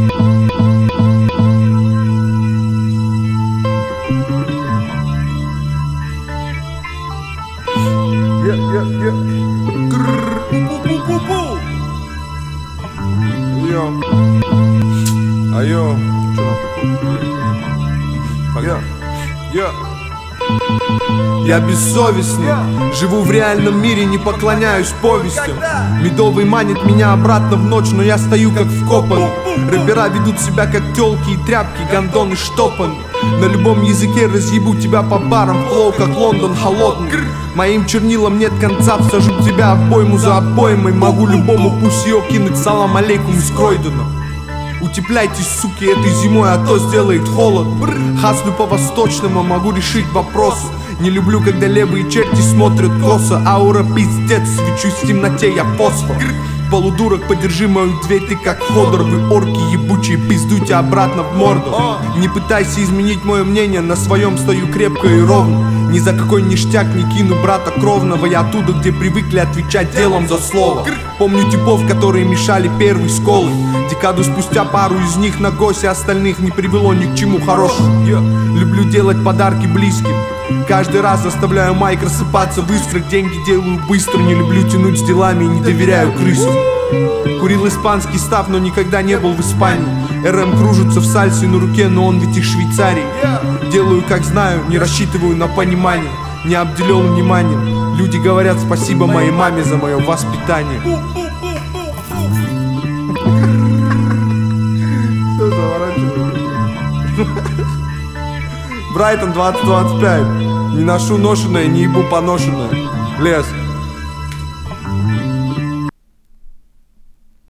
Я бессовестный, живу в реальном мире, не поклоняюсь повестям. Медовый манит меня обратно в ночь, но я стою как вкопанный. Рэпера ведут себя как тёлки и тряпки, гондоны штопаны. На любом языке разъебу тебя по барам, флоу как Лондон холодный. Моим чернилам нет конца, всажу тебя обойму за обоймой. Могу любому пусьё кинуть салам алейкум из Кройдена. Утепляйтесь, суки, этой зимой, а то сделает холод. Хаслю по-восточному, могу решить вопросы. Не люблю, когда левые черти смотрят косо. Аура пиздец, свечусь в темноте, я фосфор. Полудурок, подержи мою дверь, ты как Ходор. Вы орки ебучие, пиздуйте обратно в морду. Не пытайся изменить мое мнение, на своем стою крепко и ровно. Ни за какой ништяк не кину брата кровного. Я оттуда, где привыкли отвечать делом за слово. Помню типов, которые мешали первой школы. Декаду спустя пару из них на госе, остальных не привело ни к чему хорошему. Люблю делать подарки близким. Каждый раз заставляю майк рассыпаться в искрах. Деньги делаю быстро, не люблю тянуть с делами и не доверяю крысам. Курил испанский став, но никогда не был в Испании. РМ кружится в сальсе на руке, но он ведь из Швейцарии. Делаю как знаю, не рассчитываю на понимание. Не обделен вниманием. Люди говорят спасибо моей маме за мое воспитание. Все, заворачиваю. Брайтон 2025. Не ношу ношеное, не ебу поношенное. Лес.